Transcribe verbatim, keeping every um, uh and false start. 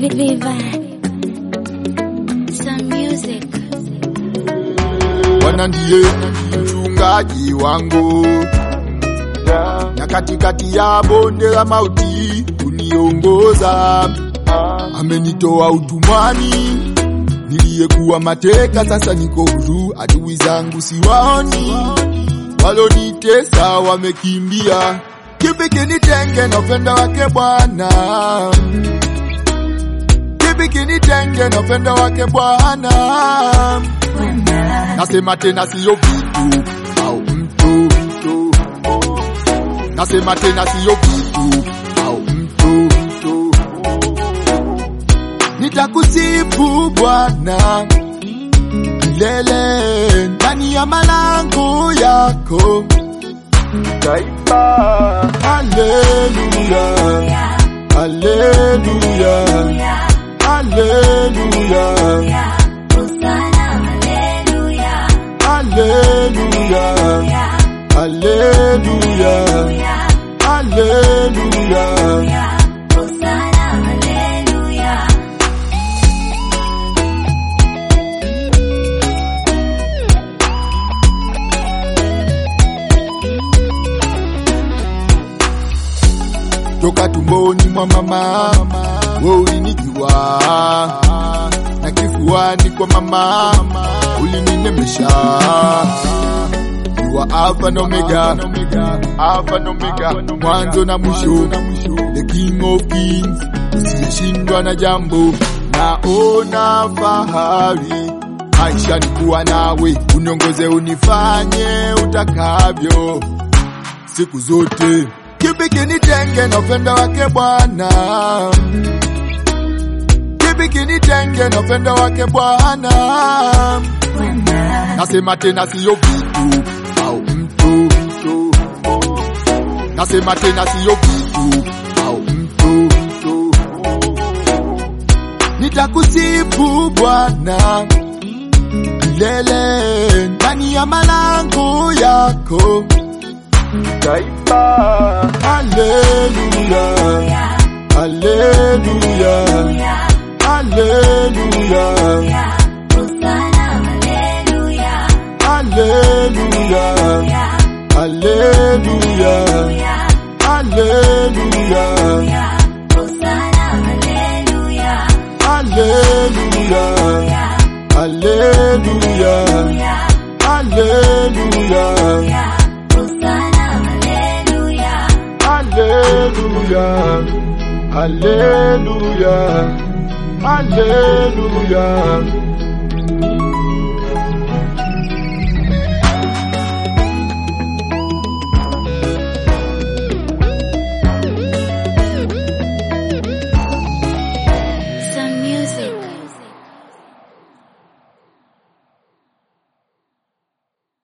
Viva some music. Bwana ndiye mchungaji wangu, na katikati ya bonde la mauti uniongoza. Amenitoa utumwani, niliyekuwa mateka, sasa niko huru. Adui zangu siwaoni, walonitesa wamekimbia. Kipi kinitenge na upendo wake Bwana? Kipi kinitenge na upendo wake Bwana? Nasema tena siyo vitu au mtu, mtu. Nasema tena siyo vitu au mtu, mtu. Nitakusifu Bwana milele ndani ya malango yako. Nitaimba haleluya, haleluya, haleluya, haleluya, haleluya, haleluya. Toka tumboni mwa mama, wewe ulinijua, na kifuani kwa mama ulininemesha. You are Alpha na Omega, Alpha na Omega, mwanzo na mwisho, the King of Kings, usiyeshindwa na jambo. Naona fahari maisha ni kuwa nawe, uniongoze unifanye utakavyo siku zote. Kipi kinitenge na upendo wake Bwana? Kipi kinitenge na upendo wake Bwana? Nasema tena siyo vitu au mtu, mtu. Nasema tena siyo vitu au mtu, mtu. Nitakusifu Bwana milele ndani ya malango yako. Nitaimba haleluya, haleluya, haleluya, haleluya, haleluya, haleluya, haleluya, haleluya, haleluya, haleluya, haleluya, haleluya.